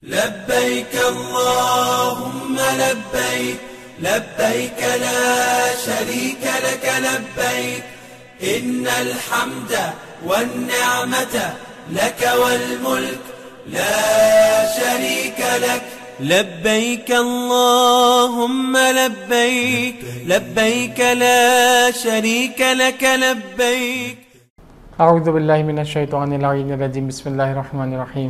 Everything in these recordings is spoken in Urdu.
لبيك اللهم لبيك لبيك لا شريك لك لبيك إن الحمد والنعمة لك والملك لا شريك لك لبيك اللهم لبيك لبيك لا شريك لك لبيك. اعوذ باللہ من الشیطان الرجیم بسم اللہ الرحمن الرحیم.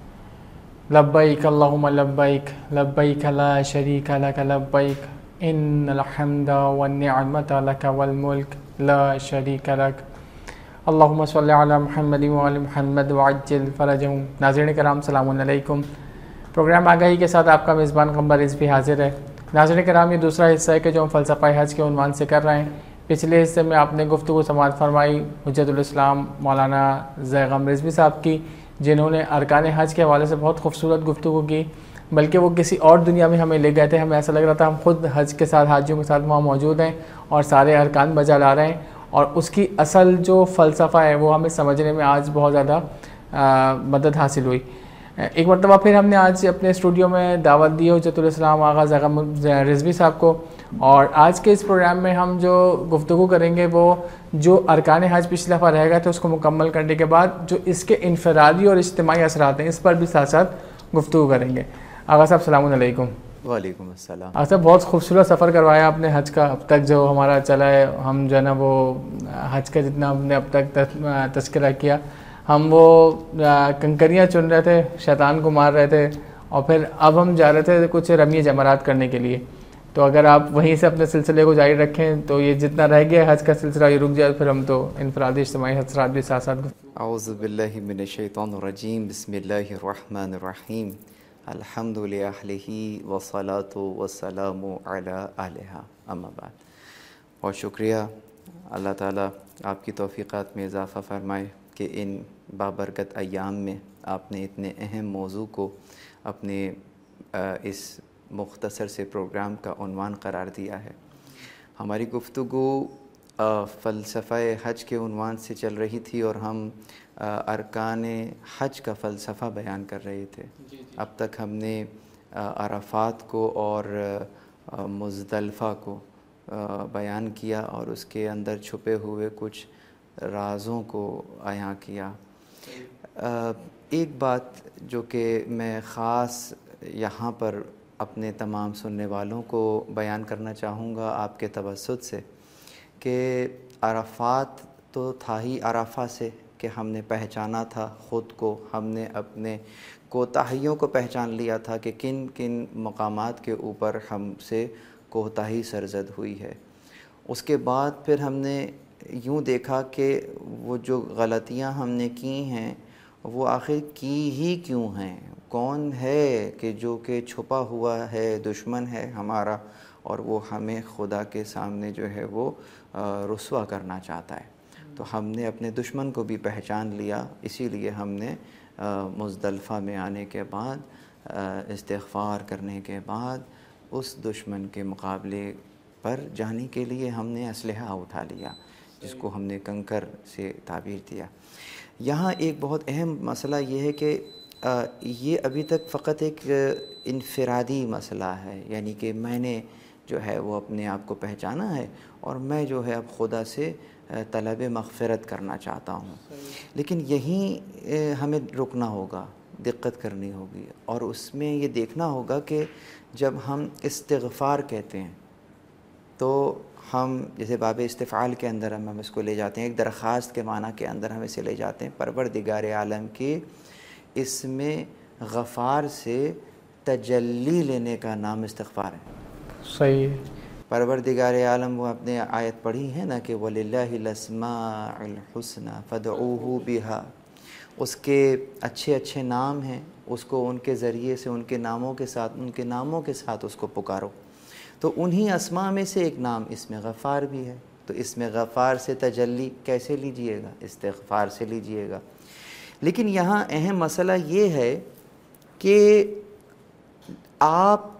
لبیک اللہم لبیک لبیک لا شریک لک لبیک ان الحمد والنعمت لک والملک لا شریک لک. اللہم صلی علی محمد وعلی محمد وعجل فرجہم. ناظرین کرام السلام علیکم. پروگرام آگاہی کے ساتھ آپ کا میزبان قمر رضوی حاضر ہے. ناظرین کرام یہ دوسرا حصہ ہے کہ جو ہم فلسفہ حج کے عنوان سے کر رہے ہیں. پچھلے حصے میں آپ نے گفتگو سماعت فرمائی حجت الاسلام مولانا زیغم رضوی صاحب کی، جنہوں نے ارکان حج کے حوالے سے بہت خوبصورت گفتگو کی، بلکہ وہ کسی اور دنیا میں ہمیں لے گئے تھے. ہمیں ایسا لگ رہا تھا ہم خود حج کے ساتھ حاجیوں کے ساتھ وہاں موجود ہیں اور سارے ارکان بجا لا رہے ہیں، اور اس کی اصل جو فلسفہ ہے وہ ہمیں سمجھنے میں آج بہت زیادہ مدد حاصل ہوئی. ایک مرتبہ پھر ہم نے آج اپنے اسٹوڈیو میں دعوت دی حجت الاسلام آغا زیغم رضوی صاحب کو، اور آج کے اس پروگرام میں ہم جو گفتگو کریں گے وہ جو ارکان حج پچھلی دفعہ رہ گئے تھے اس کو مکمل کرنے کے بعد جو اس کے انفرادی اور اجتماعی اثرات ہیں اس پر بھی ساتھ ساتھ گفتگو کریں گے. آغا صاحب السلام علیکم. وعلیکم السلام. آغا صاحب بہت خوبصورت سفر کروایا آپ نے حج کا. اب تک جو ہمارا چلا ہے ہم جو ہے نا وہ حج کا جتنا ہم نے اب تک تذکرہ کیا، ہم وہ کنکریاں چن رہے تھے، شیطان کو مار رہے تھے، اور پھر اب ہم جا رہے تھے کچھ رمی جمرات کرنے کے لیے. تو اگر آپ وہیں سے اپنے سلسلے کو جاری رکھیں تو یہ جتنا رہ گیا حج کا سلسلہ یہ رک جائے، پھر ہم تو انفرادی اجتماعی اثرات بھی ساتھ ساتھ. اعوذ باللہ من الشیطان الرجیم بسم اللہ الرحمن الرحیم الحمد للہ والصلاة والسلام علی اہلہا اما بعد. بہت شکریہ. اللہ تعالیٰ آپ کی توفیقات میں اضافہ فرمائے کہ ان بابرکت ایام میں آپ نے اتنے اہم موضوع کو اپنے اس مختصر سے پروگرام کا عنوان قرار دیا ہے. ہماری گفتگو فلسفہ حج کے عنوان سے چل رہی تھی اور ہم ارکان حج کا فلسفہ بیان کر رہے تھے. اب تک ہم نے عرفات کو اور مزدلفہ کو بیان کیا اور اس کے اندر چھپے ہوئے کچھ رازوں کو عیاں کیا. ایک بات جو کہ میں خاص یہاں پر اپنے تمام سننے والوں کو بیان کرنا چاہوں گا آپ کے توسط سے، کہ عرفات تو تھا ہی عرفہ سے کہ ہم نے پہچانا تھا خود کو، ہم نے اپنے کوتاہیوں کو پہچان لیا تھا کہ کن کن مقامات کے اوپر ہم سے کوتاہی سرزد ہوئی ہے. اس کے بعد پھر ہم نے یوں دیکھا کہ وہ جو غلطیاں ہم نے کی ہیں وہ آخر کی ہی کیوں ہیں. کون ہے کہ جو کہ چھپا ہوا ہے، دشمن ہے ہمارا، اور وہ ہمیں خدا کے سامنے جو ہے وہ رسوا کرنا چاہتا ہے. تو ہم نے اپنے دشمن کو بھی پہچان لیا. اسی لیے ہم نے مزدلفہ میں آنے کے بعد استغفار کرنے کے بعد اس دشمن کے مقابلے پر جانے کے لیے ہم نے اسلحہ اٹھا لیا، جس کو ہم نے کنکر سے تعبیر دیا. یہاں ایک بہت اہم مسئلہ یہ ہے کہ یہ ابھی تک فقط ایک انفرادی مسئلہ ہے، یعنی کہ میں نے جو ہے وہ اپنے آپ کو پہچانا ہے اور میں جو ہے اب خدا سے طلب مغفرت کرنا چاہتا ہوں. لیکن یہیں ہمیں رکنا ہوگا، دقت کرنی ہوگی، اور اس میں یہ دیکھنا ہوگا کہ جب ہم استغفار کہتے ہیں تو ہم جیسے باب استفعال کے اندر ہم اس کو لے جاتے ہیں، ایک درخواست کے معنی کے اندر ہم اسے لے جاتے ہیں. پروردگار عالم کی اس میں غفار سے تجلی لینے کا نام استغفار ہے. صحیح. پروردگار عالم وہ اپنے آیت پڑھی ہے نا کہ وَلِلَّهِ الْأَسْمَاءُ الْحُسْنَى فَادْعُوهُ بِهَا. اس کے اچھے اچھے نام ہیں، اس کو ان کے ذریعے سے ان کے ناموں کے ساتھ اس کو پکارو. تو انہی اسماء میں سے ایک نام اس میں غفار بھی ہے. تو اس میں غفار سے تجلی کیسے لیجئے گا؟ استغفار سے لیجئے گا. لیکن یہاں اہم مسئلہ یہ ہے کہ آپ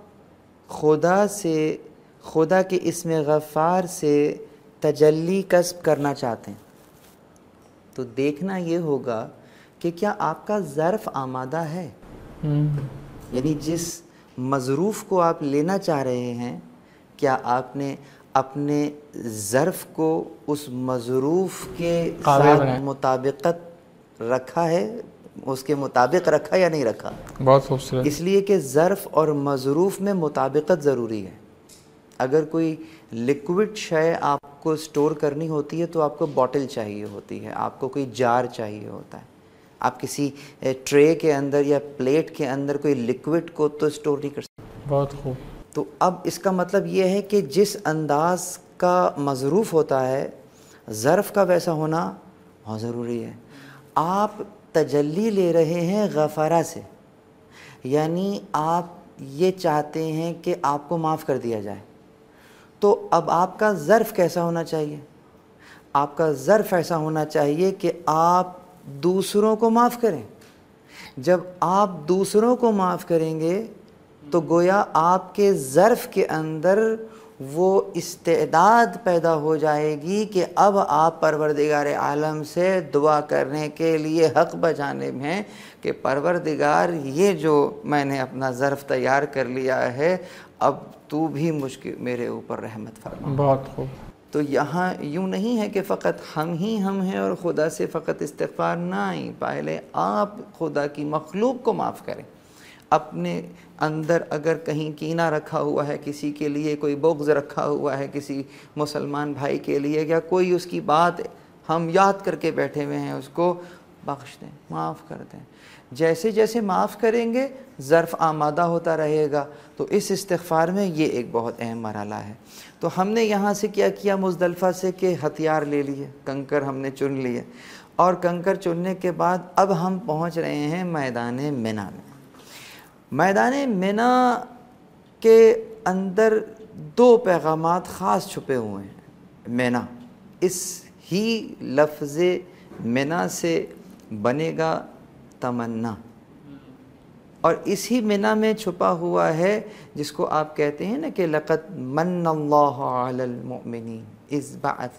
خدا کے اسم غفار سے تجلی کسب کرنا چاہتے ہیں تو دیکھنا یہ ہوگا کہ کیا آپ کا ظرف آمادہ ہے. یعنی جس مظروف کو آپ لینا چاہ رہے ہیں، کیا آپ نے اپنے ظرف کو اس مظروف کے ساتھ مطابقت رکھا ہے، اس کے مطابق رکھا یا نہیں رکھا؟ بہت خوبصورت. اس لیے کہ ظرف اور مظروف میں مطابقت ضروری ہے. اگر کوئی لیکوڈ شے آپ کو سٹور کرنی ہوتی ہے تو آپ کو باٹل چاہیے ہوتی ہے، آپ کو کوئی جار چاہیے ہوتا ہے. آپ کسی ٹرے کے اندر یا پلیٹ کے اندر کوئی لیکوڈ کو تو سٹور نہیں کر سکتے. بہت خوب. تو اب اس کا مطلب یہ ہے کہ جس انداز کا مظروف ہوتا ہے، ظرف کا ویسا ہونا بہت ضروری ہے. آپ تجلی لے رہے ہیں غفارہ سے، یعنی آپ یہ چاہتے ہیں کہ آپ کو معاف کر دیا جائے. تو اب آپ کا ظرف کیسا ہونا چاہیے؟ آپ کا ظرف ایسا ہونا چاہیے کہ آپ دوسروں کو معاف کریں. جب آپ دوسروں کو معاف کریں گے تو گویا آپ کے ظرف کے اندر وہ استعداد پیدا ہو جائے گی کہ اب آپ پروردگار عالم سے دعا کرنے کے لیے حق بجانب ہیں کہ پروردگار یہ جو میں نے اپنا ظرف تیار کر لیا ہے، اب تو بھی میرے اوپر رحمت فرما. بہت خوب. تو یہاں یوں نہیں ہے کہ فقط ہم ہیں اور خدا سے فقط استغفار نہ آئیں. پہلے آپ خدا کی مخلوق کو معاف کریں. اپنے اندر اگر کہیں کینہ رکھا ہوا ہے کسی کے لیے، کوئی بغض رکھا ہوا ہے کسی مسلمان بھائی کے لیے، یا کوئی اس کی بات ہم یاد کر کے بیٹھے ہوئے ہیں، اس کو بخش دیں، معاف کر دیں. جیسے جیسے معاف کریں گے ظرف آمادہ ہوتا رہے گا. تو اس استغفار میں یہ ایک بہت اہم مرحلہ ہے. تو ہم نے یہاں سے کیا کیا مزدلفہ سے کہ ہتھیار لے لیے، کنکر ہم نے چن لیے، اور کنکر چننے کے بعد اب ہم پہنچ رہے ہیں میدان منا میں. میدان منا کے اندر دو پیغامات خاص چھپے ہوئے ہیں. منا، اس ہی لفظ منا سے بنے گا تمنا، اور اسی منا میں چھپا ہوا ہے جس کو آپ کہتے ہیں نا کہ لقد من اللہ علی المؤمنین اذ بعث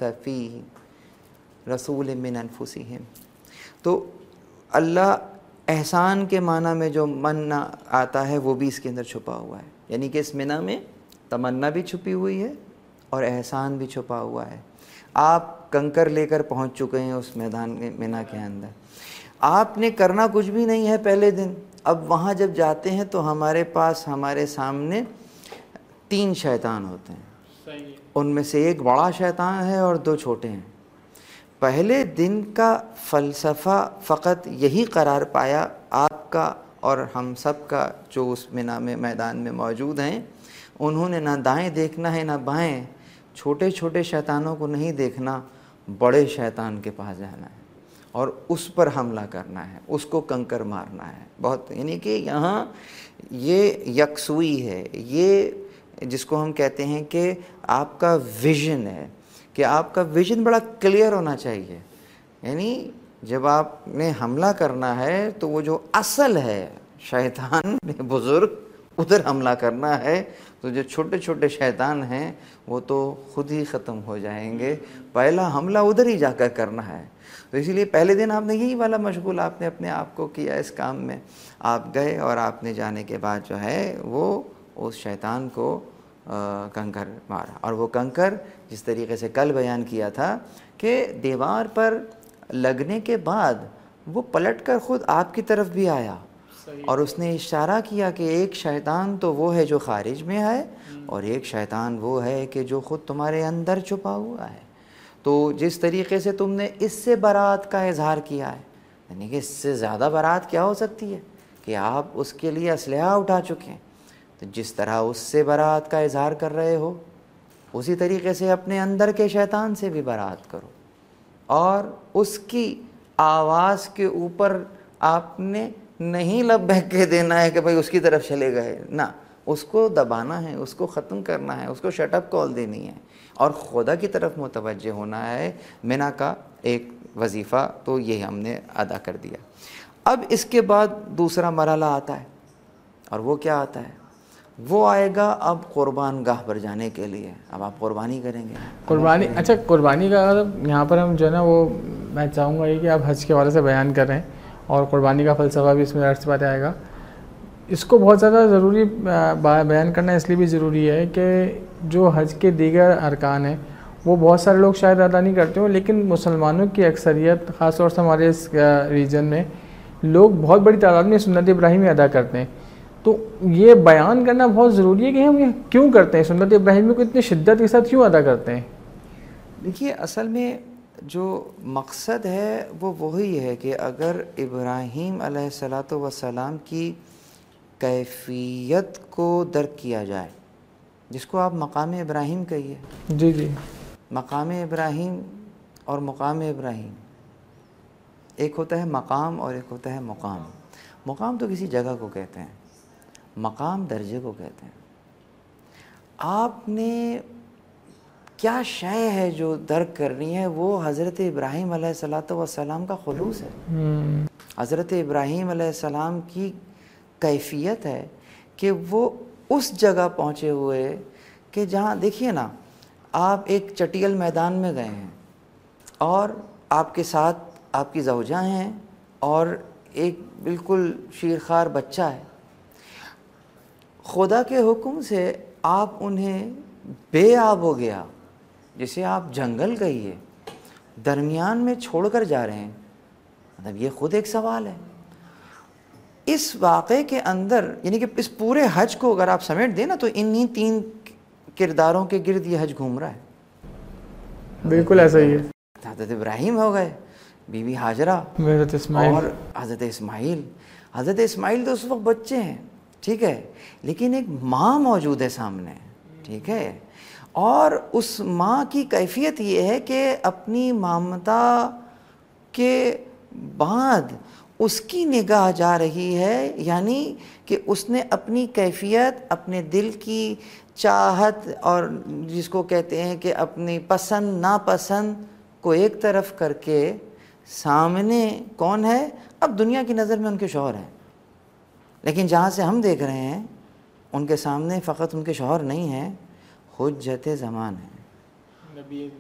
فیہم رسول من انفسہم. تو اللہ احسان کے معنی میں جو منا آتا ہے وہ بھی اس کے اندر چھپا ہوا ہے. یعنی کہ اس منا میں تمنا بھی چھپی ہوئی ہے اور احسان بھی چھپا ہوا ہے. آپ کنکر لے کر پہنچ چکے ہیں اس میدان منا کے اندر. آپ نے کرنا کچھ بھی نہیں ہے پہلے دن. اب وہاں جب جاتے ہیں تو ہمارے سامنے 3 شیطان ہوتے ہیں. ان میں سے ایک بڑا شیطان ہے اور 2 چھوٹے ہیں. پہلے دن کا فلسفہ فقط یہی قرار پایا آپ کا اور ہم سب کا جو اس منا میں میدان میں موجود ہیں. انہوں نے نہ دائیں دیکھنا ہے نہ بائیں. چھوٹے چھوٹے شیطانوں کو نہیں دیکھنا، بڑے شیطان کے پاس جانا ہے اور اس پر حملہ کرنا ہے، اس کو کنکر مارنا ہے. بہت یعنی کہ یہاں یہ یکسوئی ہے، یہ جس کو ہم کہتے ہیں کہ آپ کا ویژن ہے، کہ آپ کا ویژن بڑا کلیئر ہونا چاہیے. یعنی جب آپ نے حملہ کرنا ہے تو وہ جو اصل ہے شیطان بزرگ ادھر حملہ کرنا ہے، تو جو چھوٹے چھوٹے شیطان ہیں وہ تو خود ہی ختم ہو جائیں گے. پہلا حملہ ادھر ہی جا کر کرنا ہے. تو اسی لیے پہلے دن آپ نے یہی والا مشغول آپ نے اپنے آپ کو کیا اس کام میں. آپ گئے اور آپ نے جانے کے بعد جو ہے وہ اس شیطان کو کنکر مارا. اور وہ کنکر جس طریقے سے کل بیان کیا تھا کہ دیوار پر لگنے کے بعد وہ پلٹ کر خود آپ کی طرف بھی آیا اور اس نے اشارہ کیا کہ ایک شیطان تو وہ ہے جو خارج میں ہے اور ایک شیطان وہ ہے کہ جو خود تمہارے اندر چھپا ہوا ہے. تو جس طریقے سے تم نے اس سے برات کا اظہار کیا ہے، یعنی کہ اس سے زیادہ برات کیا ہو سکتی ہے کہ آپ اس کے لیے اسلحہ اٹھا چکے ہیں. تو جس طرح اس سے برات کا اظہار کر رہے ہو اسی طریقے سے اپنے اندر کے شیطان سے بھی برات کرو. اور اس کی آواز کے اوپر آپ نے نہیں لبیک کہہ دینا ہے کہ بھائی اس کی طرف چلے گئے، نہ، اس کو دبانا ہے، اس کو ختم کرنا ہے، اس کو شٹ اپ کال دینی ہے اور خدا کی طرف متوجہ ہونا ہے. منا کا ایک وظیفہ تو یہ ہم نے ادا کر دیا. اب اس کے بعد دوسرا مرحلہ آتا ہے، اور وہ کیا آتا ہے؟ وہ آئے گا اب قربان گاہ پر جانے کے لیے. اب آپ قربانی کریں گے. قربانی، اچھا قربانی کا یہاں پر ہم جو ہے نا وہ میں چاہوں گا یہ کہ آپ حج کے حوالے سے بیان کر رہے ہیں اور قربانی کا فلسفہ بھی اس میں عرض بات آئے گا. اس کو بہت زیادہ ضروری بیان کرنا اس لیے بھی ضروری ہے کہ جو حج کے دیگر ارکان ہیں وہ بہت سارے لوگ شاید ادا نہیں کرتے ہوں، لیکن مسلمانوں کی اکثریت خاص طور سے ہمارے اس ریجن میں لوگ بہت بڑی تعداد میں سنت ابراہیمی ادا کرتے ہیں. تو یہ بیان کرنا بہت ضروری ہے کہ ہم یہ کیوں کرتے ہیں، سنت ابراہیمی کو اتنی شدت کے ساتھ کیوں ادا کرتے ہیں. دیکھیے اصل میں جو مقصد ہے وہ وہی ہے کہ اگر ابراہیم علیہ الصلاۃ والسلام کی کیفیت کو درک کیا جائے، جس کو آپ مقام ابراہیم کہیے. جی جی. مقام ابراہیم اور مقام ابراہیم، ایک ہوتا ہے مقام اور ایک ہوتا ہے مقام. مقام تو کسی جگہ کو کہتے ہیں، مقام درجے کو کہتے ہیں. آپ نے کیا شے ہے جو درک کرنی ہے، وہ حضرت ابراہیم علیہ الصلاۃ والسلام کا خلوص ہے. حضرت ابراہیم علیہ السلام کی کیفیت ہے کہ وہ اس جگہ پہنچے ہوئے کہ جہاں دیکھیے نا، آپ ایک چٹیل میدان میں گئے ہیں اور آپ کے ساتھ آپ کی زوجہ ہیں اور ایک بالکل شیرخوار بچہ ہے. خدا کے حکم سے آپ انہیں بے آب ہو گیا، جسے آپ جنگل کہیے، درمیان میں چھوڑ کر جا رہے ہیں. مطلب یہ خود ایک سوال ہے. اس واقعے کے اندر یعنی کہ اس پورے حج کو اگر آپ سمیٹ دیں نا تو انہی 3 کرداروں کے گرد یہ حج گھوم رہا ہے. بالکل ایسا ہی ہے. حضرت ابراہیم ہو گئے، بی بی ہاجرہ حضرت اسماعیل اور حضرت اسماعیل. حضرت اسماعیل تو اس وقت بچے ہیں، ٹھیک ہے، لیکن ایک ماں موجود ہے سامنے، ٹھیک ہے. اور اس ماں کی کیفیت یہ ہے کہ اپنی مامتا کے بعد اس کی نگاہ جا رہی ہے، یعنی کہ اس نے اپنی کیفیت، اپنے دل کی چاہت اور جس کو کہتے ہیں کہ اپنی پسند ناپسند کو ایک طرف کر کے سامنے کون ہے؟ اب دنیا کی نظر میں ان کے شوہر ہیں، لیکن جہاں سے ہم دیکھ رہے ہیں ان کے سامنے فقط ان کے شوہر نہیں ہیں، حجت زمان ہے،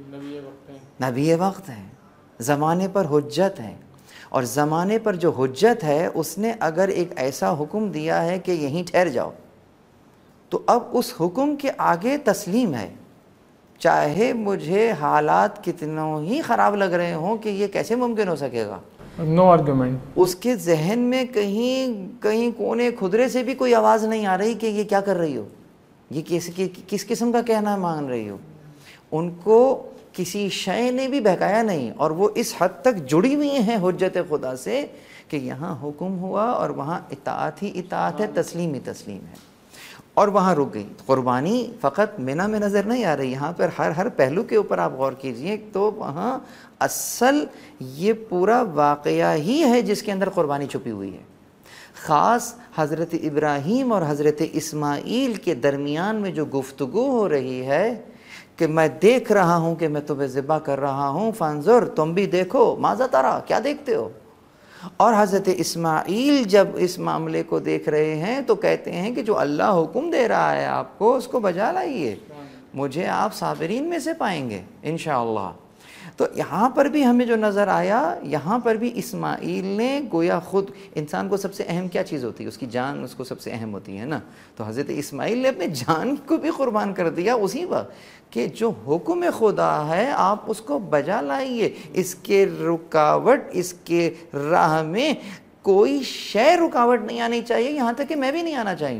نبی وقت ہے، زمانے پر حجت ہے. اور زمانے پر جو حجت ہے اس نے اگر ایک ایسا حکم دیا ہے کہ یہیں ٹھہر جاؤ، تو اب اس حکم کے آگے تسلیم ہے. چاہے مجھے حالات کتنوں ہی خراب لگ رہے ہوں کہ یہ کیسے ممکن ہو سکے گا، نو آرگومنٹ. اس کے ذہن میں کہیں کونے کھدرے سے بھی کوئی آواز نہیں آ رہی کہ یہ کیا کر رہی ہو، یہ کس قسم کا کہنا مان رہی ہو. ان کو کسی شے نے بھی بہکایا نہیں، اور وہ اس حد تک جڑی ہوئی ہیں حجت خدا سے کہ یہاں حکم ہوا اور وہاں اطاعت ہی اطاعت ہے، تسلیم ہی تسلیم ہے، اور وہاں رک گئی. قربانی فقط مینا میں نظر نہیں آ رہی، یہاں پر ہر پہلو کے اوپر آپ غور کیجئے تو وہاں اصل یہ پورا واقعہ ہی ہے جس کے اندر قربانی چھپی ہوئی ہے. خاص حضرت ابراہیم اور حضرت اسماعیل کے درمیان میں جو گفتگو ہو رہی ہے کہ میں دیکھ رہا ہوں کہ میں تمہیں ذبح کر رہا ہوں، فانظر، تم بھی دیکھو، ماذا ترى، کیا دیکھتے ہو. اور حضرت اسماعیل جب اس معاملے کو دیکھ رہے ہیں تو کہتے ہیں کہ جو اللہ حکم دے رہا ہے آپ کو اس کو بجا لائیے، مجھے آپ صابرین میں سے پائیں گے انشاءاللہ. تو یہاں پر بھی ہمیں جو نظر آیا، یہاں پر بھی اسماعیل نے گویا خود، انسان کو سب سے اہم کیا چیز ہوتی ہے؟ اس کی جان اس کو سب سے اہم ہوتی ہے نا. تو حضرت اسماعیل نے اپنے جان کو بھی قربان کر دیا اسی وقت کہ جو حکم خدا ہے آپ اس کو بجا لائیے، اس کے رکاوٹ، اس کے راہ میں کوئی شے رکاوٹ نہیں آنی چاہیے، یہاں تک کہ میں بھی نہیں آنا چاہیے،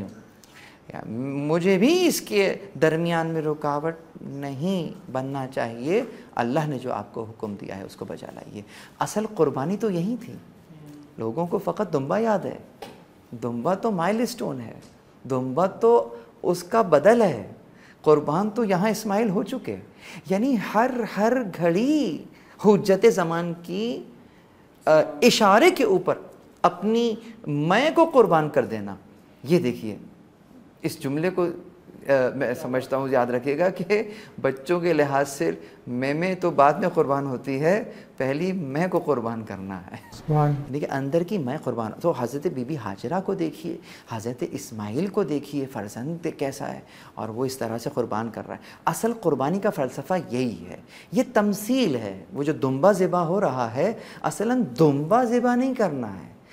مجھے بھی اس کے درمیان میں رکاوٹ نہیں بننا چاہیے. اللہ نے جو آپ کو حکم دیا ہے اس کو بجا لائیے. اصل قربانی تو یہی تھی. لوگوں کو فقط دمبا یاد ہے، دمبا تو مائل اسٹون ہے، دمبا تو اس کا بدل ہے. قربان تو یہاں اسماعیل ہو چکے. یعنی ہر گھڑی حجت زمان کی اشارے کے اوپر اپنی میں کو قربان کر دینا. یہ دیکھیے اس جملے کو میں سمجھتا ہوں یاد رکھیے گا کہ بچوں کے لحاظ سے میں تو بعد میں قربان ہوتی ہے، پہلی میں کو قربان کرنا ہے، لیکن اندر کی میں قربان. تو حضرت بی بی ہاجرہ کو دیکھیے، حضرت اسماعیل کو دیکھیے، فرزند کیسا ہے اور وہ اس طرح سے قربان کر رہا ہے. اصل قربانی کا فلسفہ یہی ہے، یہ تمثیل ہے. وہ جو دمبا ذبح ہو رہا ہے اصلاً دمبا ذبح نہیں کرنا ہے،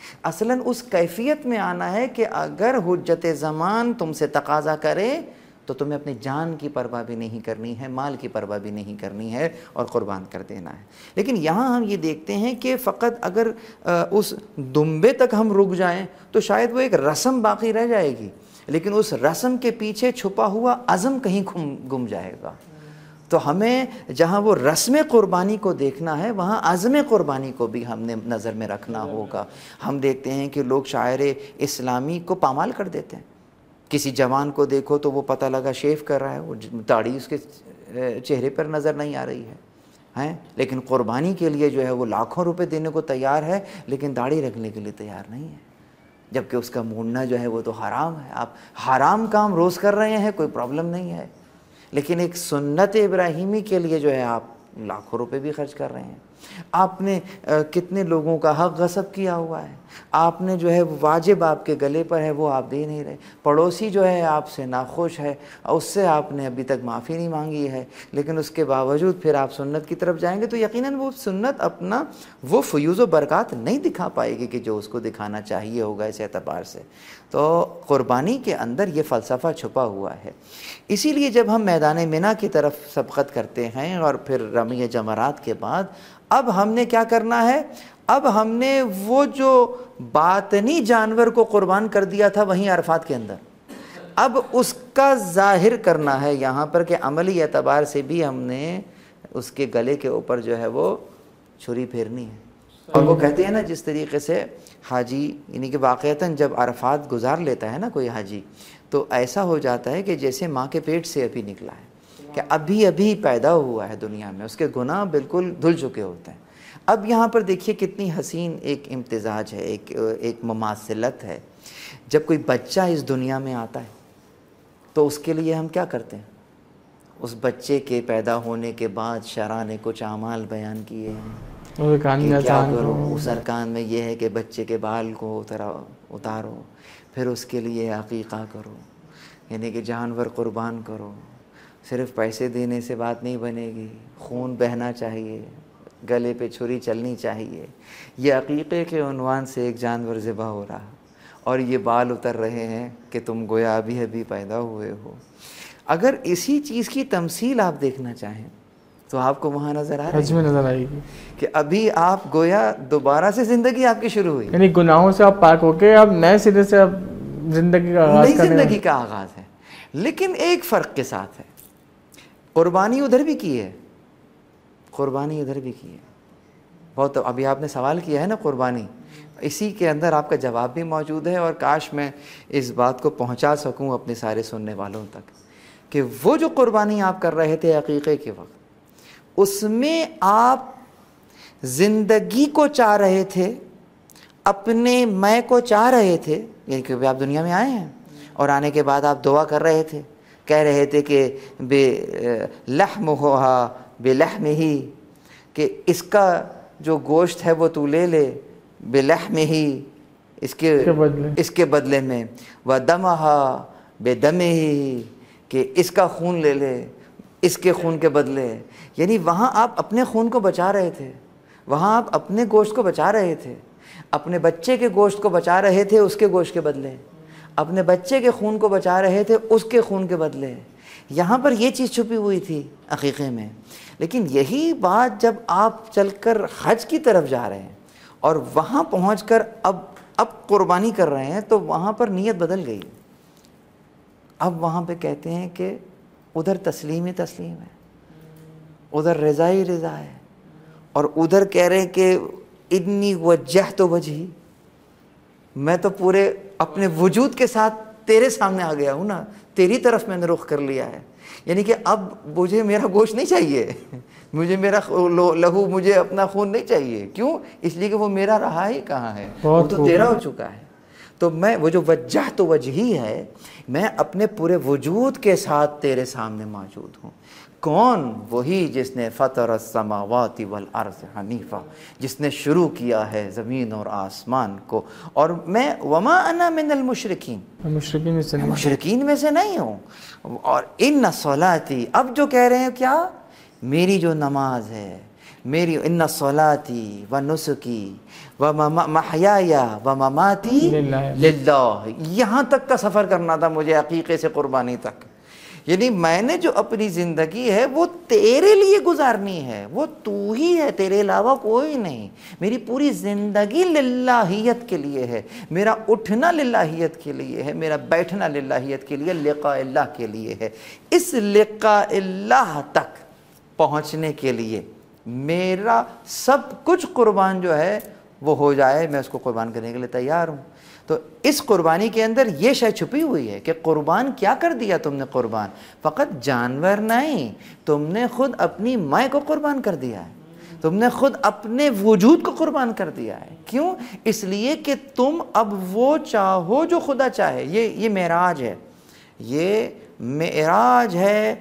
اصلاً اس کیفیت میں آنا ہے کہ اگر حجت زمان تم سے تقاضا کرے تو تمہیں اپنی جان کی پرواہ بھی نہیں کرنی ہے، مال کی پرواہ بھی نہیں کرنی ہے اور قربان کر دینا ہے۔ لیکن یہاں ہم یہ دیکھتے ہیں کہ فقط اگر اس دمبے تک ہم رک جائیں تو شاید وہ ایک رسم باقی رہ جائے گی، لیکن اس رسم کے پیچھے چھپا ہوا عزم کہیں گم جائے گا۔ تو ہمیں جہاں وہ رسم قربانی کو دیکھنا ہے وہاں عزم قربانی کو بھی ہم نے نظر میں رکھنا ہوگا۔ ہم دیکھتے ہیں کہ لوگ شاعر اسلامی کو پامال کر دیتے ہیں۔ کسی جوان کو دیکھو تو وہ پتہ لگا شیو کر رہا ہے، وہ داڑھی اس کے چہرے پر نظر نہیں آ رہی ہے، لیکن قربانی کے لیے جو ہے وہ لاکھوں روپے دینے کو تیار ہے، لیکن داڑھی رکھنے کے لیے تیار نہیں ہے، جبکہ اس کا موننا جو ہے وہ تو حرام ہے۔ آپ حرام کام روز کر رہے ہیں، کوئی پرابلم نہیں ہے، لیکن ایک سنت ابراہیمی کے لیے جو ہے آپ لاکھوں روپے بھی خرچ کر رہے ہیں۔ آپ نے کتنے لوگوں کا حق غصب کیا ہوا ہے، آپ نے جو ہے واجب آپ کے گلے پر ہے وہ آپ دے نہیں رہے، پڑوسی جو ہے آپ سے ناخوش ہے، اس سے آپ نے ابھی تک معافی نہیں مانگی ہے، لیکن اس کے باوجود پھر آپ سنت کی طرف جائیں گے تو یقیناً وہ سنت اپنا وہ فیوز و برکات نہیں دکھا پائے گی کہ جو اس کو دکھانا چاہیے ہوگا اس اعتبار سے۔ تو قربانی کے اندر یہ فلسفہ چھپا ہوا ہے۔ اسی لیے جب ہم میدان منا کی طرف سبقت کرتے ہیں اور پھر رمی جمرات کے بعد اب ہم نے کیا کرنا ہے، اب ہم نے وہ جو باطنی جانور کو قربان کر دیا تھا وہیں عرفات کے اندر، اب اس کا ظاہر کرنا ہے یہاں پر کہ عملی اعتبار سے بھی ہم نے اس کے گلے کے اوپر جو ہے وہ چھری پھیرنی ہے۔ اور وہ کہتے ہیں نا جس طریقے سے حاجی یعنی کہ واقعتاً جب عرفات گزار لیتا ہے نا کوئی حاجی تو ایسا ہو جاتا ہے کہ جیسے ماں کے پیٹ سے ابھی نکلا ہے، کہ ابھی پیدا ہوا ہے دنیا میں، اس کے گناہ بالکل دھل چکے ہوتے ہیں۔ اب یہاں پر دیکھیے کتنی حسین ایک امتزاج ہے، ایک مماثلت ہے۔ جب کوئی بچہ اس دنیا میں آتا ہے تو اس کے لیے ہم کیا کرتے ہیں؟ اس بچے کے پیدا ہونے کے بعد شرع نے کچھ اعمال بیان کیے ہیں کہ کیا کرو۔ اس ارکان میں یہ ہے کہ بچے کے بال کو اتارو، پھر اس کے لیے عقیقہ کرو، یعنی کہ جانور قربان کرو۔ صرف پیسے دینے سے بات نہیں بنے گی، خون بہنا چاہیے، گلے پہ چھری چلنی چاہیے۔ یہ عقیقے کے عنوان سے ایک جانور ذبح ہو رہا اور یہ بال اتر رہے ہیں کہ تم گویا ابھی پیدا ہوئے ہو۔ اگر اسی چیز کی تمثیل آپ دیکھنا چاہیں تو آپ کو وہاں نظر آ رہی ہے، نظر آئے گی کہ ابھی آپ گویا دوبارہ سے زندگی آپ کی شروع ہوئی، یعنی گناہوں سے آپ پاک ہو کے اب نئے سرے سے اب زندگی کا آغاز نئی زندگی کا آغاز ہے۔ لیکن ایک فرق کے ساتھ ہے، قربانی ادھر بھی کی ہے، قربانی ادھر بھی کی ہے بہت۔ ابھی آپ نے سوال کیا ہے نا قربانی، اسی کے اندر آپ کا جواب بھی موجود ہے، اور کاش میں اس بات کو پہنچا سکوں اپنے سارے سننے والوں تک کہ وہ جو قربانی آپ کر رہے تھے عقیقے کے وقت، اس میں آپ زندگی کو چاہ رہے تھے، اپنے میں کو چاہ رہے تھے، یعنی کہ آپ دنیا میں آئے ہیں اور آنے کے بعد آپ دعا کر رہے تھے، کہہ رہے تھے کہ بے لحم ہوا بے لحم ہی، کہ اس کا جو گوشت ہے وہ تو لے لے بے لحم ہی، اس کے بدلے میں، و دمہا بے دم ہی، کہ اس کا خون لے لے اس کے خون کے بدلے۔ یعنی وہاں آپ اپنے خون کو بچا رہے تھے، وہاں آپ اپنے گوشت کو بچا رہے تھے، اپنے بچے کے گوشت کو بچا رہے تھے اس کے گوشت کے بدلے، اپنے بچے کے خون کو بچا رہے تھے اس کے خون کے بدلے۔ یہاں پر یہ چیز چھپی ہوئی تھی عقیقے میں۔ لیکن یہی بات جب آپ چل کر حج کی طرف جا رہے ہیں اور وہاں پہنچ کر اب قربانی کر رہے ہیں تو وہاں پر نیت بدل گئی۔ اب وہاں پہ کہتے ہیں کہ ادھر تسلیم ہے، ادھر رضا ہی رضا ہے، اور ادھر کہہ رہے ہیں کہ انی وجہت وجہی، میں تو پورے اپنے وجود کے ساتھ تیرے سامنے آ گیا ہوں نا، تیری طرف میں نے رخ کر لیا ہے۔ یعنی کہ اب مجھے میرا گوشت نہیں چاہیے، مجھے میرا لہو، مجھے اپنا خون نہیں چاہیے۔ کیوں؟ اس لیے کہ وہ میرا رہا ہی کہاں ہے، وہ تو تیرا ہو چکا ہے۔ تو میں وہ جو وجہت وجہی ہے، میں اپنے پورے وجود کے ساتھ تیرے سامنے موجود ہوں۔ کون؟ وہی جس نے فطر السماوات والارض حنیفا، جس نے شروع کیا ہے زمین اور آسمان کو، اور میں وما انا من المشرکین، مشرکین میں سے نہیں ہوں۔ اور ان صلاتی، اب جو کہہ رہے ہیں کیا؟ میری جو نماز ہے، میری ان صلاتی و نسکی و محیایا و مماتی للہ، یہاں تک کا سفر کرنا تھا مجھے، عقیقے سے قربانی تک. یعنی میں نے جو اپنی زندگی ہے وہ تیرے لیے گزارنی ہے، وہ تو ہی ہے، تیرے علاوہ کوئی نہیں. میری پوری زندگی للہیت کے لیے ہے، میرا اٹھنا للہیت کے لیے ہے، میرا بیٹھنا للہیت کے لیے، لقاء اللہ کے لیے ہے. اس لقاء اللہ تک پہنچنے کے لیے میرا سب کچھ قربان جو ہے وہ ہو جائے، میں اس کو قربان کرنے کے لیے تیار ہوں. تو اس قربانی کے اندر یہ شے چھپی ہوئی ہے کہ قربان کیا کر دیا تم نے؟ قربان فقط جانور نہیں، تم نے خود اپنی مائیں کو قربان کر دیا ہے، تم نے خود اپنے وجود کو قربان کر دیا ہے. کیوں؟ اس لیے کہ تم اب وہ چاہو جو خدا چاہے. یہ معراج ہے، یہ معراج ہے،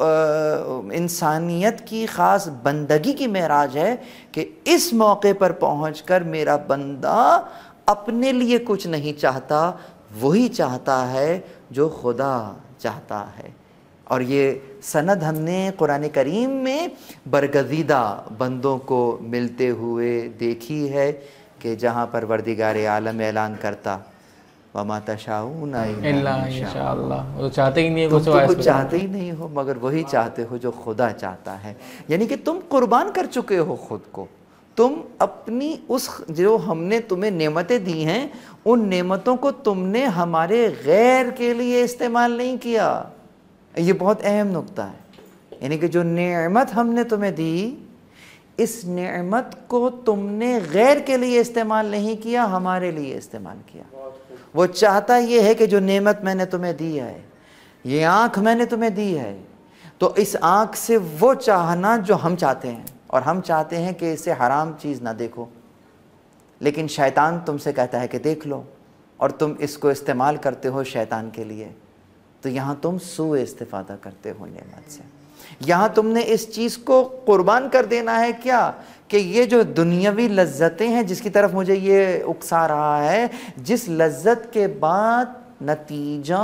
انسانیت کی خاص بندگی کی معراج ہے کہ اس موقع پر پہنچ کر میرا بندہ اپنے لیے کچھ نہیں چاہتا، وہی چاہتا ہے جو خدا چاہتا ہے. اور یہ سند ہم نے قرآن کریم میں برگزیدہ بندوں کو ملتے ہوئے دیکھی ہے کہ جہاں پروردگار عالم اعلان کرتا وَمَا تَشَاءُونَ اِلَّا إِن شَاءَ اللَّهُ، وہ چاہتے ہی نہیں، تم تو کچھ چاہتے ہی نہیں ہو مگر وہی چاہتے ہو جو خدا چاہتا ہے. یعنی کہ تم قربان کر چکے ہو خود کو، تم اپنی اس جو ہم نے تمہیں نعمتیں دی ہیں ان نعمتوں کو تم نے ہمارے غیر کے لیے استعمال نہیں کیا. یہ بہت اہم نقطہ ہے. یعنی کہ جو نعمت ہم نے تمہیں دی، اس نعمت کو تم نے غیر کے لیے استعمال نہیں کیا، ہمارے لیے استعمال کیا. وہ چاہتا یہ ہے کہ جو نعمت میں نے تمہیں دی ہے، یہ آنکھ میں نے تمہیں دی ہے، تو اس آنکھ سے وہ چاہنا جو ہم چاہتے ہیں، اور ہم چاہتے ہیں کہ اسے حرام چیز نہ دیکھو، لیکن شیطان تم سے کہتا ہے کہ دیکھ لو، اور تم اس کو استعمال کرتے ہو شیطان کے لیے. تو یہاں تم سوء استفادہ کرتے ہو نعمت سے. یہاں تم نے اس چیز کو قربان کر دینا ہے کیا؟ کہ یہ جو دنیاوی لذتیں ہیں جس کی طرف مجھے یہ اکسا رہا ہے، جس لذت کے بعد نتیجہ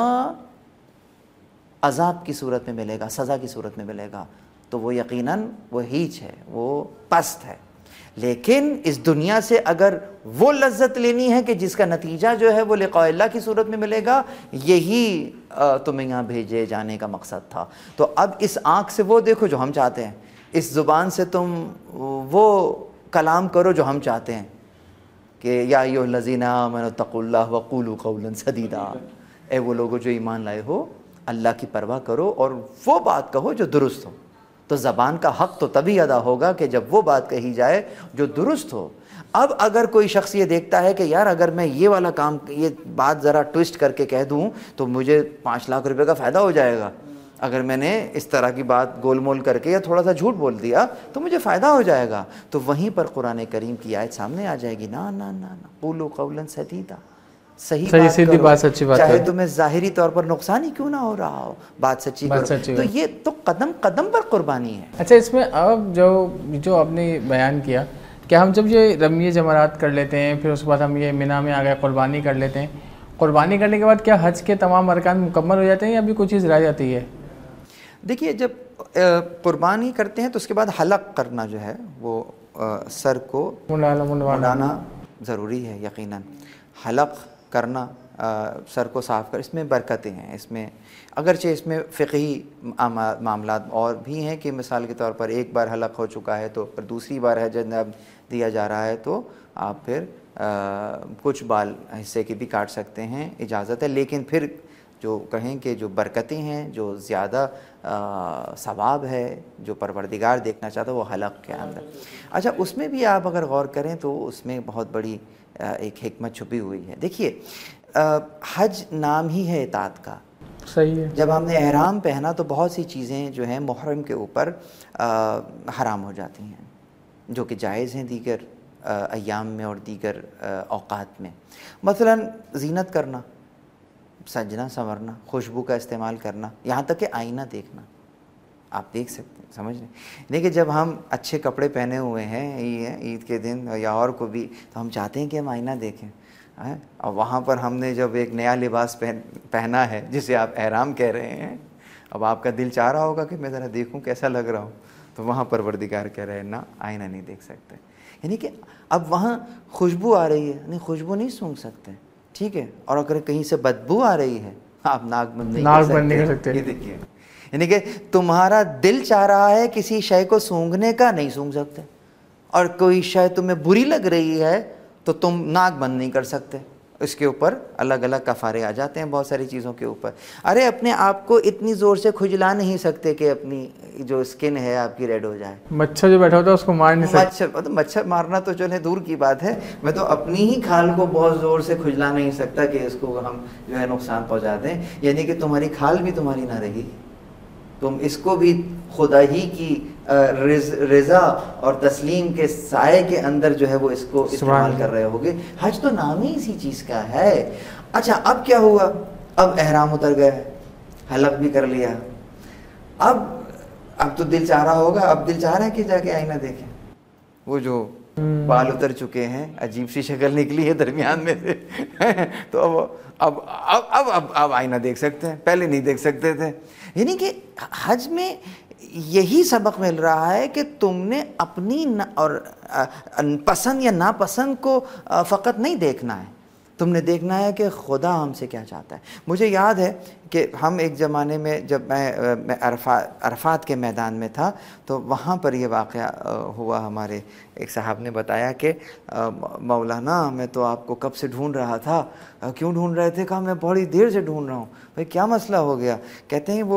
عذاب کی صورت میں ملے گا، سزا کی صورت میں ملے گا، تو وہ یقیناً وہ ہیچ ہے، وہ پست ہے. لیکن اس دنیا سے اگر وہ لذت لینی ہے کہ جس کا نتیجہ جو ہے وہ لقاء اللہ کی صورت میں ملے گا، یہی تمہیں یہاں بھیجے جانے کا مقصد تھا. تو اب اس آنکھ سے وہ دیکھو جو ہم چاہتے ہیں، اس زبان سے تم وہ کلام کرو جو ہم چاہتے ہیں کہ یا ایھا الذین آمنوا اتقوا اللہ وقولوا قولا سدیدا، اے وہ لوگو جو ایمان لائے ہو اللہ کی پرواہ کرو اور وہ بات کہو جو درست ہو. تو زبان کا حق تو تبھی ادا ہوگا کہ جب وہ بات کہی جائے جو درست ہو. اب اگر کوئی شخص یہ دیکھتا ہے کہ یار اگر میں یہ والا کام، یہ بات ذرا ٹوسٹ کر کے کہہ دوں تو مجھے 5 لاکھ روپے کا فائدہ ہو جائے گا، اگر میں نے اس طرح کی بات گول مول کر کے یا تھوڑا سا جھوٹ بول دیا تو مجھے فائدہ ہو جائے گا، تو وہیں پر قرآن کریم کی آیت سامنے آ جائے گی، نا نا نا نا قولوا قولا سدیدا، صحیح سیدھی بات، سچی بات، چاہے تمہیں ظاہری طور پر نقصان ہی کیوں نہ ہو رہا ہو، بات سچی کرو. تو یہ تو قدم قدم پر قربانی ہے. اچھا، اس میں اب جو آپ نے بیان کیا کہ ہم جب یہ رمی جمرات کر لیتے ہیں، پھر اس کے بعد ہم یہ منی میں آ گئے قربانی کر لیتے ہیں، قربانی کرنے کے بعد کیا حج کے تمام ارکان مکمل ہو جاتے ہیں یا بھی کوئی چیز رہ جاتی ہے؟ دیکھیے، جب قربانی کرتے ہیں تو اس کے بعد حلق کرنا جو ہے وہ سر کو منڈانا ضروری ہے. یقیناً حلق کرنا، سر کو صاف کر، اس میں برکتیں ہیں. اس میں اگرچہ اس میں فقہی معاملات اور بھی ہیں کہ مثال کے طور پر ایک بار حلق ہو چکا ہے تو پر دوسری بار ہے جب دیا جا رہا ہے تو آپ پھر کچھ بال حصے کی بھی کاٹ سکتے ہیں، اجازت ہے. لیکن پھر جو کہیں کہ جو برکتیں ہیں، جو زیادہ ثواب ہے، جو پروردگار دیکھنا چاہتا ہے وہ حلق کے اندر. اچھا، اس میں بھی آپ اگر غور کریں تو اس میں بہت بڑی ایک حکمت چھپی ہوئی ہے. دیکھیے، حج نام ہی ہے اطاعت کا. صحیح ہے. جب ہم نے احرام پہنا تو بہت سی چیزیں جو ہیں محرم کے اوپر حرام ہو جاتی ہیں، جو کہ جائز ہیں دیگر ایام میں اور دیگر اوقات میں. مثلا زینت کرنا، سجنا سنورنا، خوشبو کا استعمال کرنا، یہاں تک کہ آئینہ دیکھنا. آپ دیکھ سکتے ہیں، سمجھ رہے ہیں. دیکھیں، جب ہم اچھے کپڑے پہنے ہوئے ہیں عید کے دن یا اور کو بھی، تو ہم چاہتے ہیں کہ ہم آئینہ دیکھیں. اور وہاں پر ہم نے جب ایک نیا لباس پہنا ہے جسے آپ احرام کہہ رہے ہیں، اب آپ کا دل چاہ رہا ہوگا کہ میں ذرا دیکھوں کیسا لگ رہا ہوں، تو وہاں پروردگار کہہ رہے ہیں نہ آئینہ نہیں دیکھ سکتے. یعنی کہ اب وہاں خوشبو آ رہی ہے, نہیں خوشبو نہیں سونگھ سکتے, ٹھیک ہے, اور اگر کہیں سے بدبو آ رہی ہے آپ ناک بند نہیں کر سکتے. یہ دیکھیے, یعنی کہ تمہارا دل چاہ رہا ہے کسی شے کو سونگھنے کا, نہیں سونگھ سکتے, اور کوئی شے تمہیں بری لگ رہی ہے تو تم ناک بند نہیں کر سکتے. اس کے اوپر الگ الگ کفارے آ جاتے ہیں بہت ساری چیزوں کے اوپر. ارے اپنے آپ کو اتنی زور سے کھجلا نہیں سکتے کہ اپنی جو اسکن ہے آپ کی ریڈ ہو جائے. مچھر جو بیٹھا ہوتا ہے اس کو مار نہیں سکتے. مچھر مارنا تو چلے دور کی بات ہے, میں تو اپنی ہی کھال کو بہت زور سے کھجلا نہیں سکتا کہ اس کو ہم جو ہے نقصان پہنچا دیں. یعنی کہ تمہاری کھال بھی تمہاری نہ رہی, تم اس کو بھی خدا ہی کی رضا اور تسلیم کے سائے کے اندر جو ہے وہ اس کو استعمال کر رہے ہوگے. حج تو نام ہی اسی چیز کا ہے. اچھا اب کیا ہوا, اب احرام اتر گئے, حلق بھی کر لیا, اب تو دل چاہ رہا ہوگا, اب دل چاہ رہا ہے کہ جا کے آئینہ دیکھیں. وہ جو بال اتر چکے ہیں, عجیب سی شکل نکلی ہے درمیان میں سے, تو اب آئینہ دیکھ سکتے ہیں, پہلے نہیں دیکھ سکتے تھے. یعنی کہ حج میں یہی سبق مل رہا ہے کہ تم نے اپنی اور پسند یا ناپسند کو فقط نہیں دیکھنا ہے, تم نے دیکھنا ہے کہ خدا ہم سے کیا چاہتا ہے. مجھے یاد ہے کہ ہم ایک زمانے میں جب میں عرفات کے میدان میں تھا تو وہاں پر یہ واقعہ ہوا. ہمارے ایک صاحب نے بتایا کہ مولانا میں تو آپ کو کب سے ڈھونڈ رہا تھا. کیوں ڈھونڈ رہے تھے؟ کہا میں بڑی دیر سے ڈھونڈ رہا ہوں. بھائی کیا مسئلہ ہو گیا؟ کہتے ہیں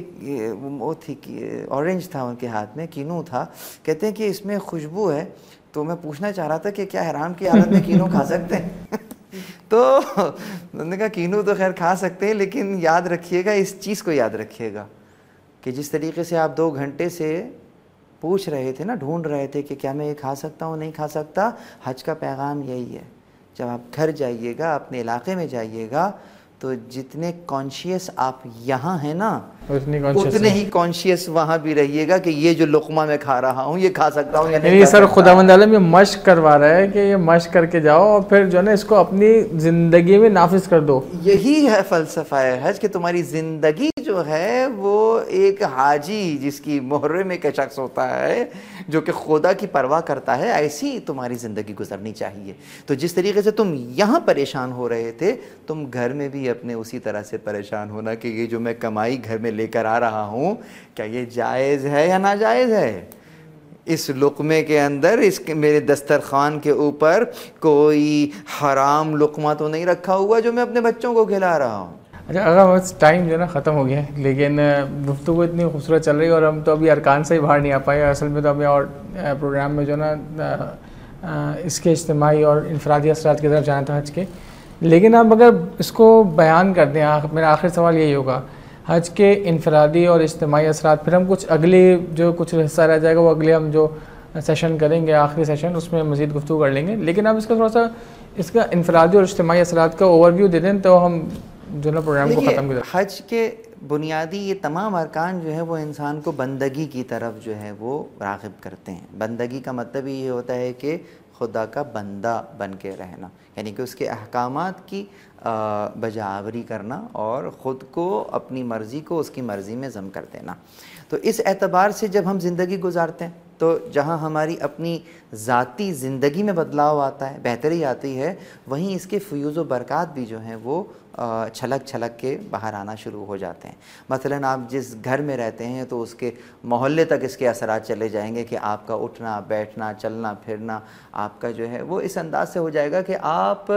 وہ تھی اورنج تھا ان کے ہاتھ میں, کینو تھا. کہتے ہیں کہ اس میں خوشبو ہے, تو میں پوچھنا چاہ رہا تھا کہ کیا احرام کی حالت میں کینو کھا سکتے ہیں؟ تو انہوں نے کہا کینو تو خیر کھا سکتے ہیں, لیکن یاد رکھیے گا, اس چیز کو یاد رکھیے گا کہ جس طریقے سے آپ 2 گھنٹے سے پوچھ رہے تھے نا, ڈھونڈ رہے تھے کہ کیا میں یہ کھا سکتا ہوں نہیں کھا سکتا, حج کا پیغام یہی ہے. جب آپ گھر جائیے گا, اپنے علاقے میں جائیے گا, تو جتنے کانشیس آپ یہاں ہیں نا اتنے ہی کانشیس وہاں بھی رہیے گا کہ یہ جو لقمہ میں کھا رہا ہوں یہ کھا سکتا ہوں یا نہیں. یہ سر خداوند عالم یہ مشق کروا رہا ہے کہ یہ مشق کر کے جاؤ اور پھر جو ہے نا اس کو اپنی زندگی میں نافذ کر دو. یہی ہے فلسفہ حج کہ تمہاری زندگی جو ہے وہ ایک حاجی جس کی محرم ایک شخص ہوتا ہے جو کہ خدا کی پرواہ کرتا ہے, ایسی تمہاری زندگی گزرنی چاہیے. تو جس طریقے سے تم یہاں پریشان ہو رہے تھے, تم گھر میں بھی اپنے اسی طرح سے پریشان ہونا کہ یہ جو میں کمائی گھر میں لے کر آ رہا ہوں کیا یہ جائز ہے یا ناجائز ہے. اس لقمے کے اندر میرے دسترخوان کے اوپر کوئی حرام لقمہ تو نہیں رکھا ہوا جو میں اپنے بچوں کو کھلا رہا ہوں. اچھا اگر بس ٹائم جو ہے نا ختم ہو گیا ہے, لیکن گفتگو اتنی خوبصورت چل رہی ہے اور ہم تو ابھی ارکان سے ہی باہر نہیں آ پائے. اصل میں تو ہمیں اور پروگرام میں جو ہے نا اس کے اجتماعی اور انفرادی اثرات کی طرف جانا تھا حج کے. لیکن اب اگر اس کو بیان کر دیں, میرا آخری سوال یہی ہوگا, حج کے انفرادی اور اجتماعی اثرات, پھر ہم کچھ اگلی جو کچھ حصہ رہ جائے گا وہ اگلے ہم جو سیشن کریں گے, آخری سیشن, اس میں مزید گفتگو کر لیں گے. لیکن اب اس کا تھوڑا سا اس کا انفرادی اور اجتماعی اثرات کا اوور ویو دے دیں تو ہم جو نا پروگرام کو ختم کر. حج کے بنیادی یہ تمام ارکان جو ہے وہ انسان کو بندگی کی طرف جو ہے وہ راغب کرتے ہیں. بندگی کا مطلب یہ ہوتا ہے کہ خدا کا بندہ بن کے رہنا, یعنی کہ اس کے احکامات کی بجاوری کرنا اور خود کو اپنی مرضی کو اس کی مرضی میں ضم کر دینا. تو اس اعتبار سے جب ہم زندگی گزارتے ہیں تو جہاں ہماری اپنی ذاتی زندگی میں بدلاؤ آتا ہے, بہتری آتی ہے, وہیں اس کے فیوز و برکات بھی جو ہیں وہ چھلک چھلک کے باہر آنا شروع ہو جاتے ہیں. مثلاً آپ جس گھر میں رہتے ہیں تو اس کے محلے تک اس کے اثرات چلے جائیں گے کہ آپ کا اٹھنا بیٹھنا چلنا پھرنا آپ کا جو ہے وہ اس انداز سے ہو جائے گا کہ آپ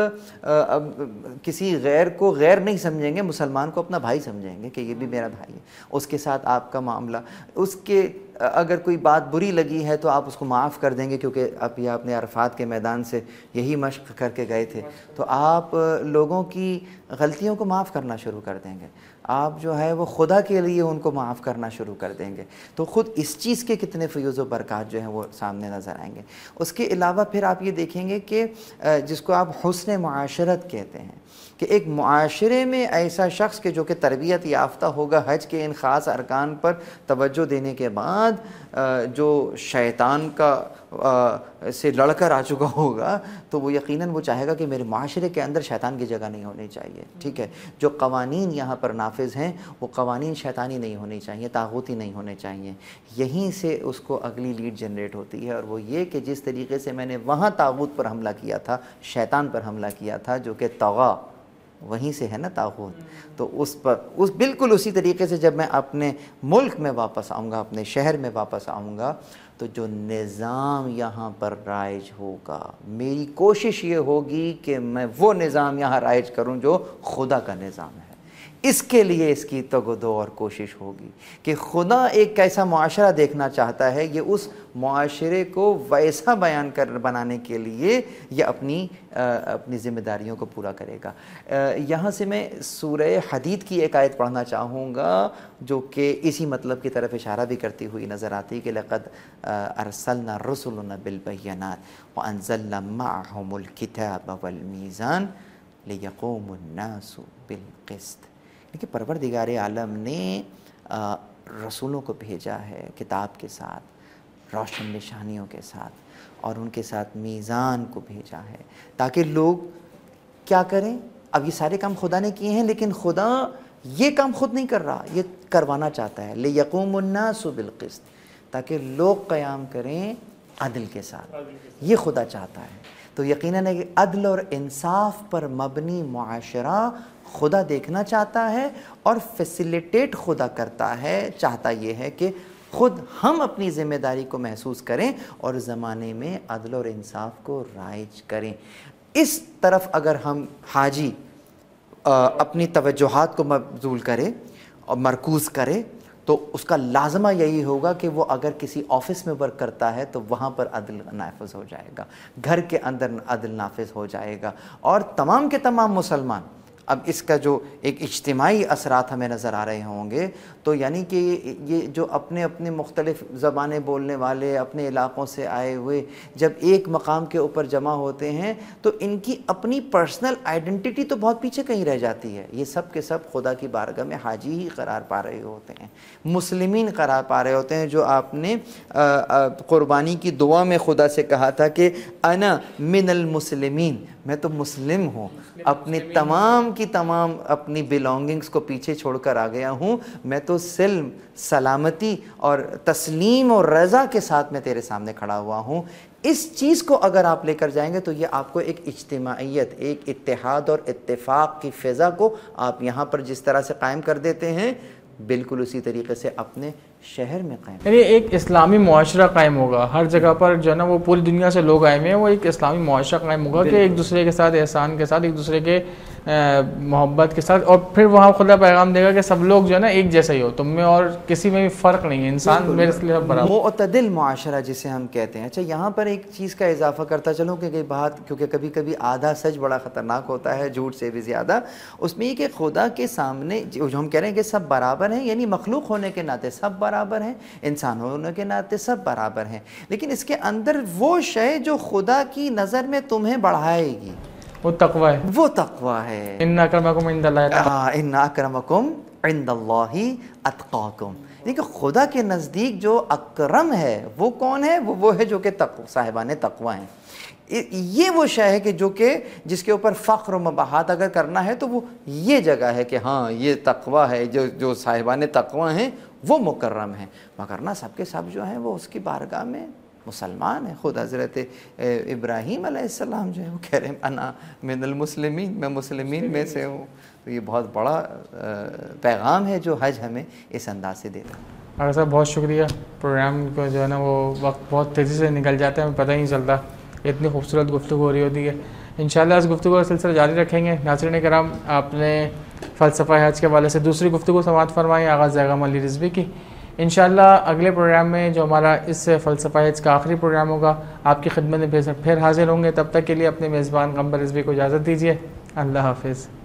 کسی غیر کو غیر نہیں سمجھیں گے, مسلمان کو اپنا بھائی سمجھیں گے کہ یہ بھی میرا بھائی ہے. اس کے ساتھ آپ کا معاملہ, اس کے اگر کوئی بات بری لگی ہے تو آپ اس کو معاف کر دیں گے, کیونکہ اب یہ اپنے عرفات کے میدان سے یہی مشق کر کے گئے تھے. تو آپ لوگوں کی غلطیوں کو معاف کرنا شروع کر دیں گے, آپ جو ہے وہ خدا کے لیے ان کو معاف کرنا شروع کر دیں گے. تو خود اس چیز کے کتنے فیوز و برکات جو ہیں وہ سامنے نظر آئیں گے. اس کے علاوہ پھر آپ یہ دیکھیں گے کہ جس کو آپ حسن معاشرت کہتے ہیں, کہ ایک معاشرے میں ایسا شخص کہ جو کہ تربیت یافتہ ہوگا, حج کے ان خاص ارکان پر توجہ دینے کے بعد بعد جو شیطان کا سے لڑ کر آ چکا ہوگا تو وہ یقیناً وہ چاہے گا کہ میرے معاشرے کے اندر شیطان کی جگہ نہیں ہونی چاہیے. ٹھیک ہے, جو قوانین یہاں پر نافذ ہیں وہ قوانین شیطانی نہیں ہونے چاہیے, طاغوتی نہیں ہونے چاہیے. یہیں سے اس کو اگلی لیڈ جنریٹ ہوتی ہے, اور وہ یہ کہ جس طریقے سے میں نے وہاں طاغوت پر حملہ کیا تھا, شیطان پر حملہ کیا تھا جو کہ طغا, وہیں سے ہے نا طاغوت, تو اس بالکل اسی طریقے سے جب میں اپنے ملک میں واپس آؤں گا, اپنے شہر میں واپس آؤں گا, تو جو نظام یہاں پر رائج ہوگا, میری کوشش یہ ہوگی کہ میں وہ نظام یہاں رائج کروں جو خدا کا نظام ہے. اس کے لیے اس کی تگ و دو اور کوشش ہوگی کہ خدا ایک کیسا معاشرہ دیکھنا چاہتا ہے, یہ اس معاشرے کو ویسا بنانے کے لیے یہ اپنی ذمہ داریوں کو پورا کرے گا. یہاں سے میں سورہ حدید کی ایک آیت پڑھنا چاہوں گا جو کہ اسی مطلب کی طرف اشارہ بھی کرتی ہوئی نظر آتی ہے کہ لقد ارسلنا رسلنا بالبینات وانزلنا معهم الکتاب والمیزان لیقوم الناس بالقسط. کہ پروردگار عالم نے رسولوں کو بھیجا ہے کتاب کے ساتھ, روشن نشانیوں کے ساتھ, اور ان کے ساتھ میزان کو بھیجا ہے تاکہ لوگ کیا کریں. اب یہ سارے کام خدا نے کیے ہیں, لیکن خدا یہ کام خود نہیں کر رہا, یہ کروانا چاہتا ہے. لیقوم الناس بالقسط, تاکہ لوگ قیام کریں عدل کے ساتھ, یہ خدا چاہتا ہے. تو یقیناً ہے کہ عدل اور انصاف پر مبنی معاشرہ خدا دیکھنا چاہتا ہے, اور فیسیلیٹیٹ خدا کرتا ہے, چاہتا یہ ہے کہ خود ہم اپنی ذمہ داری کو محسوس کریں اور زمانے میں عدل اور انصاف کو رائج کریں. اس طرف اگر ہم حاجی اپنی توجہات کو مبذول کرے اور مرکوز کرے تو اس کا لازمہ یہی ہوگا کہ وہ اگر کسی آفس میں ورک کرتا ہے تو وہاں پر عدل نافذ ہو جائے گا, گھر کے اندر عدل نافذ ہو جائے گا, اور تمام کے تمام مسلمان. اب اس کا جو ایک اجتماعی اثرات ہمیں نظر آ رہے ہوں گے, تو یعنی کہ یہ جو اپنے اپنے مختلف زبانیں بولنے والے اپنے علاقوں سے آئے ہوئے جب ایک مقام کے اوپر جمع ہوتے ہیں تو ان کی اپنی پرسنل آئیڈنٹی تو بہت پیچھے کہیں رہ جاتی ہے. یہ سب کے سب خدا کی بارگاہ میں حاجی ہی قرار پا رہے ہوتے ہیں, مسلمین قرار پا رہے ہوتے ہیں. جو آپ نے قربانی کی دعا میں خدا سے کہا تھا کہ انا من المسلمین, میں تو مسلم ہوں, اپنی تمام کی تمام اپنی بیلانگنگز کو پیچھے چھوڑ کر آ گیا ہوں, میں تو سلم, سلامتی اور تسلیم اور رضا کے ساتھ میں تیرے سامنے کھڑا ہوا ہوں. اس چیز کو اگر آپ لے کر جائیں گے تو یہ آپ کو ایک اجتماعیت, ایک اتحاد اور اتفاق کی فضا کو آپ یہاں پر جس طرح سے قائم کر دیتے ہیں, بالکل اسی طریقے سے اپنے شہر میں قائم, یعنی ایک اسلامی معاشرہ قائم ہوگا. ہر جگہ پر جو ہے نا وہ پوری دنیا سے لوگ آئے ہوئے ہیں, وہ ایک اسلامی معاشرہ قائم ہوگا کہ ایک دوسرے کے ساتھ احسان کے ساتھ, ایک دوسرے کے محبت کے ساتھ, اور پھر وہاں خدا پیغام دے گا کہ سب لوگ جو ہے نا ایک جیسا ہی ہو, تم میں اور کسی میں بھی فرق نہیں ہے, انسان میرے لیے سب برابر. معتدل معاشرہ جسے ہم کہتے ہیں. اچھا یہاں پر ایک چیز کا اضافہ کرتا چلوں کہ بات, کیونکہ کبھی کبھی آدھا سچ بڑا خطرناک ہوتا ہے, جھوٹ سے بھی زیادہ. اس میں یہ کہ خدا کے سامنے جو ہم کہہ رہے ہیں کہ سب برابر ہیں, یعنی مخلوق ہونے کے ناطے سب برابر ہیں, انسان ہونے کے ناطے سب برابر ہیں, لیکن اس کے اندر وہ شے جو خدا کی نظر میں تمہیں بڑھائے گی وہ تقوی ہے, وہ تقوی ہے. ان اکرمکم عند اللہ, ان اکرمکم عند اللہ اتقاکم. دیکھیں خدا کے نزدیک جو اکرم ہے وہ کون ہے؟ وہ ہے جو کہ صاحبان تقوی ہیں. یہ وہ شے ہے کہ جو کہ جس کے اوپر فخر و مباحات اگر کرنا ہے تو وہ یہ جگہ ہے کہ ہاں یہ تقوی ہے, جو صاحبان تقوی ہیں وہ مکرم ہیں. مگر سب کے سب جو ہیں وہ اس کی بارگاہ میں مسلمان ہیں. خود حضرت ابراہیم علیہ السلام جو ہے وہ کہہ رہے ہیں انا من المسلمین, میں مسلمین میں سے ہوں. تو یہ بہت بڑا پیغام ہے جو حج ہمیں اس انداز سے دیتا ہے. ڈاکٹر صاحب بہت شکریہ. پروگرام کو جو ہے نا وہ وقت بہت تیزی سے نکل جاتا ہے, ہمیں پتہ ہی نہیں چلتا, اتنی خوبصورت گفتگو ہو رہی ہوتی ہے. انشاءاللہ اس گفتگو کا سلسلہ جاری رکھیں گے. ناظرین کرام, آپ نے فلسفہ حج کے حوالے سے دوسری گفتگو سماعت فرمائی آغاز زیغام علی رضوی کی. انشاءاللہ اگلے پروگرام میں جو ہمارا اس فلسفہ حج کا آخری پروگرام ہوگا آپ کی خدمت میں پھر حاضر ہوں گے. تب تک کے لیے اپنے میزبان قمر رضوی کو اجازت دیجیے. اللہ حافظ.